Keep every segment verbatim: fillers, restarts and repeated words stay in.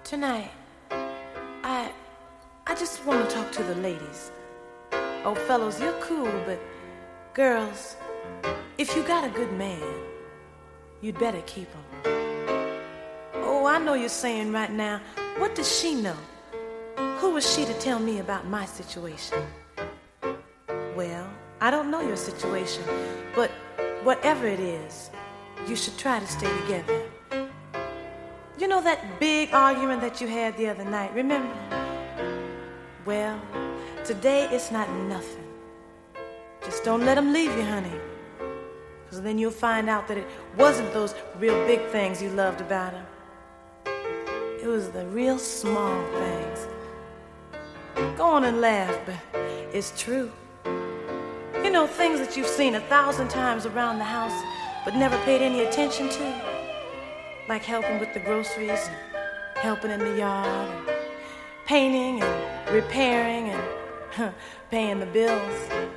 Tonight, I I just want to talk to the ladies. Oh, fellows, you're cool, but girls, if you got a good man, you'd better keep him. Oh, I know you're saying right now, what does she know? Who was she to tell me about my situation? Well, I don't know your situation, but whatever it is, you should try to stay together. You know that big argument that you had the other night, remember? Well, today it's not nothing. Just don't let him leave you, honey. Because then you'll find out that it wasn't those real big things you loved about him. It was the real small things. Go on and laugh, but it's true. You know, things that you've seen a thousand times around the house but never paid any attention to. Like helping with the groceries and helping in the yard and painting and repairing and huh, paying the bills.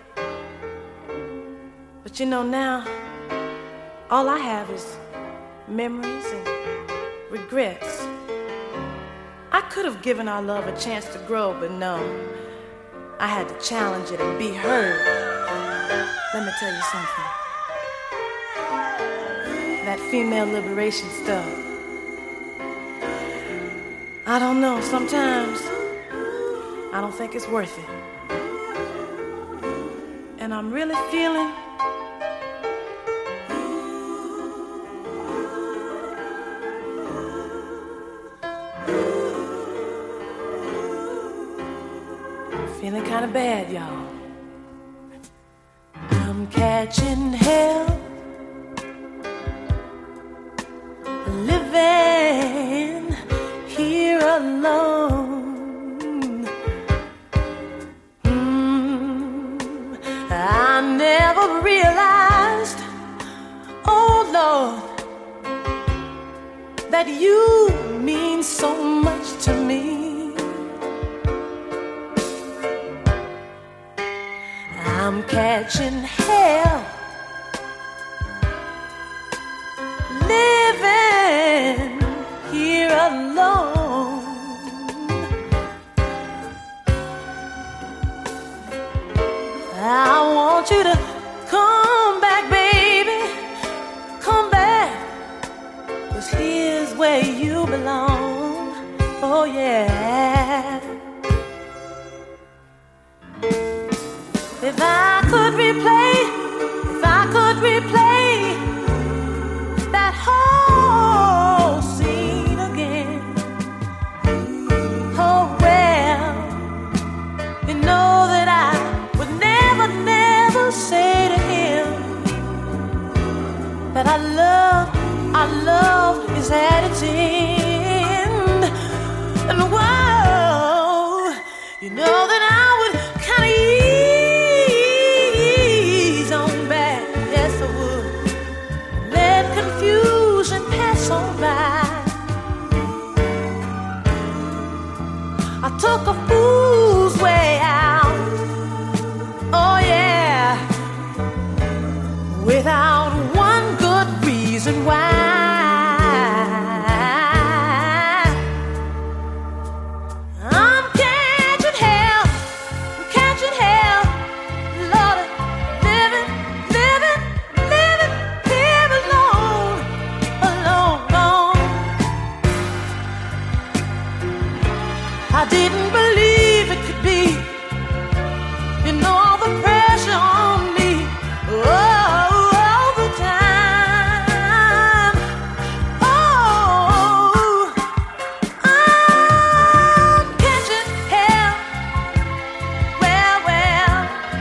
But you know now, all I have is memories and regrets. I could have given our love a chance to grow, but no. I had to challenge it and be heard. Let me tell you something. That female liberation stuff. I don't know, sometimes I don't think it's worth it. And I'm really feeling feeling kind of bad, y'all. I'm catching hell, living here alone. Mm, I never realized, oh Lord, that you mean so much to me. I'm catching hell, living here alone. I want you to come back, baby, come back, 'cause here's where you belong, oh yeah. If I could replay, if I could replay that whole scene again, oh well, you know that I would never, never say to him that I love, our love is at its end. And whoa, you know that I would kind of ease on back, yes I would, let confusion pass on by. I took a fool's way out, oh yeah, without one good reason why. I'm catching hell, I'm catching hell, Lord, living, living, living here alone, alone, alone. I didn't believe it could be, you know, all the pressure on me, oh, all the time. Oh, I'm catching hell, well, well,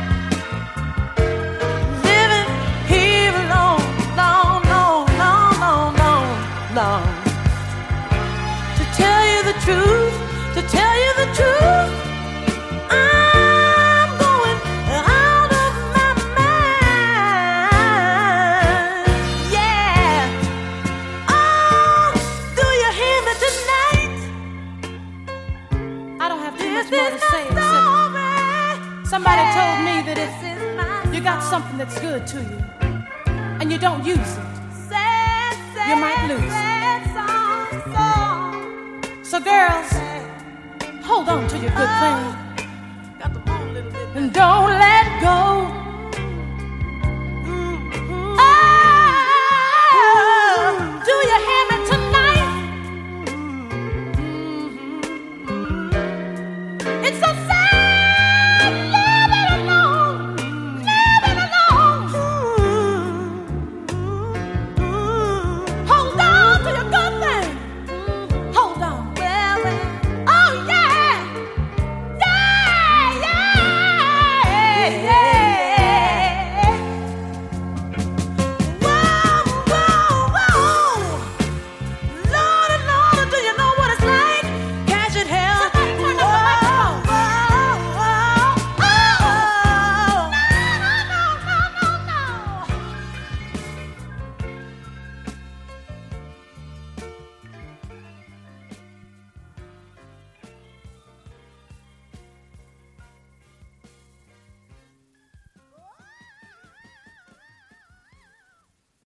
living here alone, long, long, long, long, long, long. To tell you the truth, to tell you the truth, I'm going out of my mind, yeah. Oh, do you hear me tonight? I don't have too much This more is to say my except story. somebody told me that This if is my you got something that's good to you and you don't use it, sad, sad, you might lose it. sad song, song. So girl, on to your good thing. Got to move a little bit. And don't